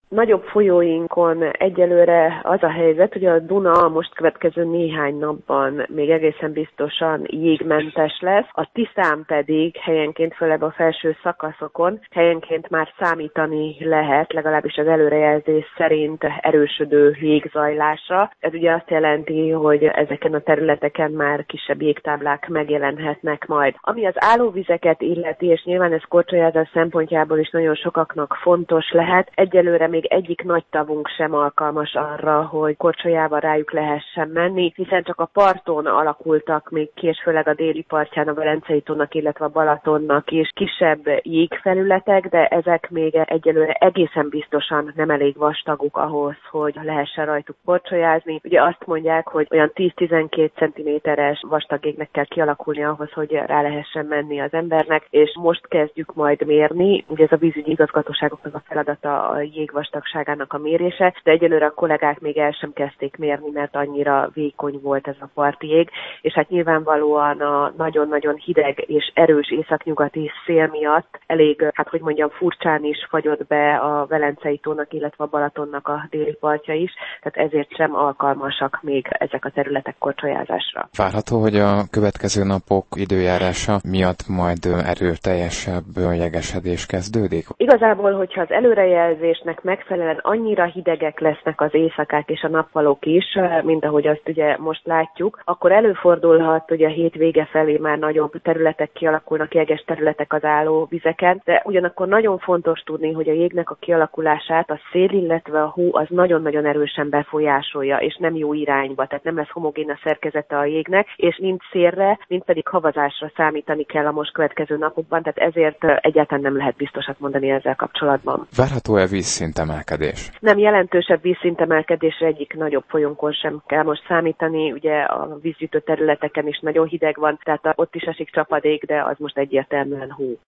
Nagyobb folyóinkon egyelőre az a helyzet, hogy a Duna a most következő néhány napban még egészen biztosan jégmentes lesz, a Tiszán pedig helyenként, főleg a felső szakaszokon helyenként már számítani lehet, legalábbis az előrejelzés szerint erősödő jégzajlásra. Ez ugye azt jelenti, hogy ezeken a területeken már kisebb jégtáblák megjelenhetnek majd. Ami az állóvizeket illeti, és nyilván ez korcsolyázás szempontjából is nagyon sokaknak fontos lehet, egyelőre még egyik nagy tavunk sem alkalmas arra, hogy korcsolyával rájuk lehessen menni, hiszen csak a parton alakultak még ki, és főleg a déli partján, a Velencei tónak, illetve a Balatonnak is kisebb jégfelületek, de ezek még egyelőre egészen biztosan nem elég vastaguk ahhoz, hogy lehessen rajtuk korcsolyázni. Ugye azt mondják, hogy olyan 10-12 cm-es vastag jégnek kell kialakulni ahhoz, hogy rá lehessen menni az embernek, és most kezdjük majd mérni. Ugye ez a vízügyi igazgatóságoknak a feladata a jégvastagságának a mérése, de egyelőre a kollégák még el sem kezdték mérni, mert annyira vékony volt ez a parti jég, és hát nyilvánvalóan a nagyon-nagyon hideg és erős északnyugati szél miatt elég, furcsán is fagyott be a Velencei tónak, illetve a Balatonnak a déli partja is, tehát ezért sem alkalmasak még ezek a területek korcsolyázásra. Várható, hogy a következő napok időjárása miatt majd erőteljesebb jegesedés kezdődik? Igazából, hogyha az előrejelzésnek megfelelően annyira hidegek lesznek az éjszakák és a nappalok is, mint ahogy azt ugye most látjuk, akkor előfordulhat, hogy a hét vége felé már nagyobb területek kialakulnak, jeges területek az állóvizeken, de ugyanakkor nagyon fontos tudni, hogy a jégnek a kialakulását a szél, illetve a hó az nagyon-nagyon erősen befolyásolja, és nem jó irányba, tehát nem lesz homogén a szerkezete a jégnek, és mind szélre, mind pedig havazásra számítani kell a most következő napokban, tehát ezért egyáltalán nem lehet biztosat mondani ezzel kapcsolatban. Várható-e vízszintemelkedés? Nem jelentősebb vízszintemelkedésre egyik nagyobb folyónkon sem kell most számítani, ugye a vízgyűjtő területeken is nagyon hideg van, tehát ott is esik csapadék, de az most egyértelműen hó.